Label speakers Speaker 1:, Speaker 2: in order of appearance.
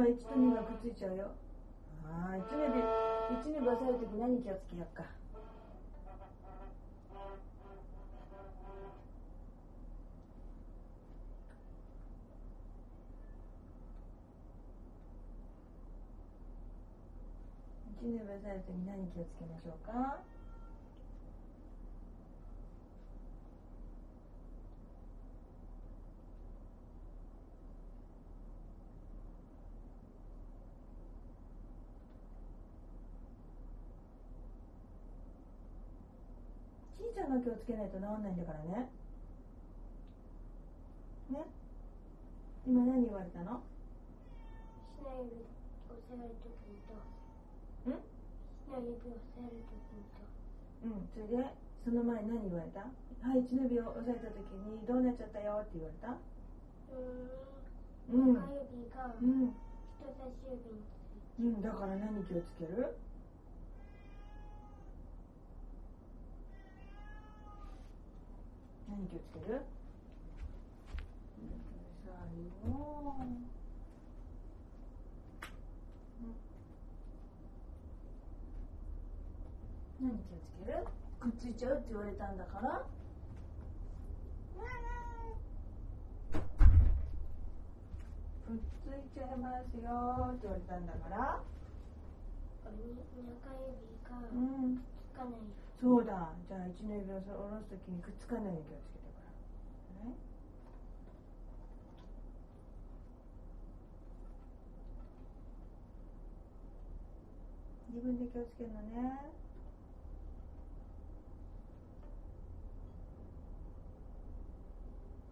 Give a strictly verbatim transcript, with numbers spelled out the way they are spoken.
Speaker 1: いちとにがくっついちゃうよ。ああ、いちの指、いちの指押さえるとき何気をつけようか。いちの指押さえるとき何気をつけましょうか。ちいちゃな気をつけないと治んないんだからね。ね。今何言われたの？
Speaker 2: しない指押さえるときにと。
Speaker 1: ん？
Speaker 2: しない指押さえるときにと。
Speaker 1: うん、それでその前何言われた？はい、いちの指を押さえたときにどうなっちゃったよって言われた？
Speaker 2: うーん。中指が人差し指について。
Speaker 1: うん、だから何気をつける？何気をつける？最後。何気をつける？くっついちゃうって言われたんだから。くっついちゃいますよって言われたんだから。
Speaker 2: 中指がくっ
Speaker 1: うん。
Speaker 2: つかない。
Speaker 1: そうだ。じゃあいちの指を下ろすときにくっつかないように気をつけてから。ね。自分で気をつけるのね。